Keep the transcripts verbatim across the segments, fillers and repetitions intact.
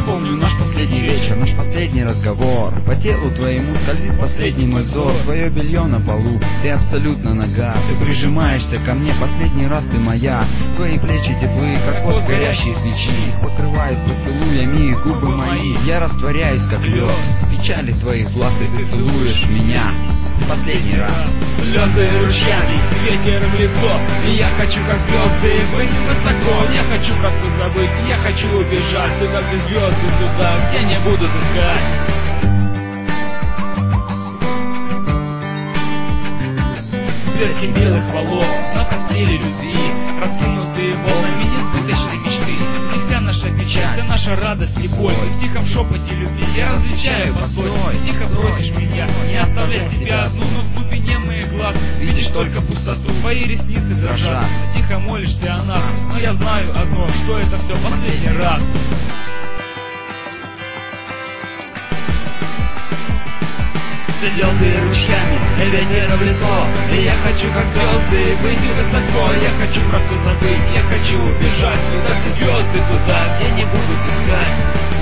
помню наш последний вечер, наш последний разговор. По телу твоему скользит последний мой взор. Твое белье на полу, ты абсолютно нага. Ты прижимаешься ко мне, последний раз ты моя. Твои плечи теплые, как вот горящие свечи. Их покрывают поцелуями и губы мои. Я растворяюсь, как лед, в печали твоих глаз, и ты целуешь меня последний раз. Слезы ручьями, ветер в лицо, и я хочу, как звезды, быть высоко. Я хочу про все забыть, я хочу убежать туда, где звезды, туда, где не будут искать. Блески белых волос на постели любви, раскинутые волнами несбыточной мечты. И вся наша печаль, вся наша радость и боль, в тихом шепоте любви я различаю постой. Тихо бросишь меня, не оставляй себя одну, но в глубине моих глаз видишь только пустоту. Твои ресницы дрожат, тихо молишься о нас, но я знаю одно, что это все последний раз. Звезды ручьями, ветер в лицо, и я хочу, как звезды, быть высоко. Я хочу про все забыть, я хочу убежать туда, где звезды, туда, где не будут искать.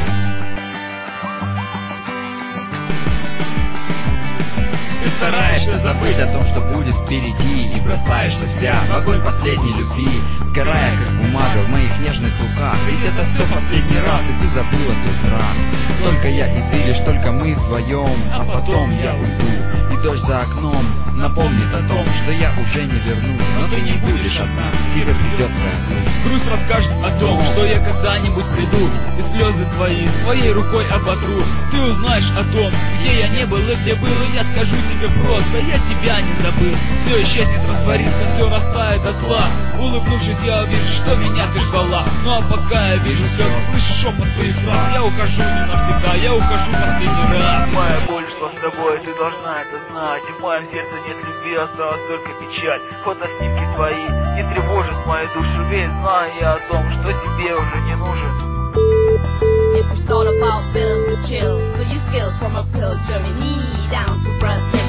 Ты стараешься забыть о том, что будет впереди, и бросаешься вся в огонь последней любви, сгорая, как бумага в моих нежных руках. Ведь это все последний раз, и ты забыла свой страх. Только я и ты, лишь только мы вдвоем, а потом я уйду, и дождь за окном напомнит о том, что я уже не вернусь. Но ты не будешь одна, тебе придет твоя грусть. Грусть расскажет о том, что я когда-нибудь приду, и слезы твои своей рукой оботру. Ты узнаешь о том, где я не был и где был, и я скажу тебе просто, я тебя не забыл. Все исчезнет, растворится, все растает от зла. Улыбнувшись, я увижу, что меня ты ждала. Ну а пока я вижу слезы, слышу шепот твоих фраз. Я ухожу не навсегда, я ухожу последний раз. Моя боль шла с тобой, ты должна это знать. И в моем сердце нет любви, осталась только печаль. Фотоснимки твои, не тревожат мою душу, ведь знаю я о том, что тебе уже не нужен. If it's all about feeling the chill, so you skills from a pill journey down to Brazil.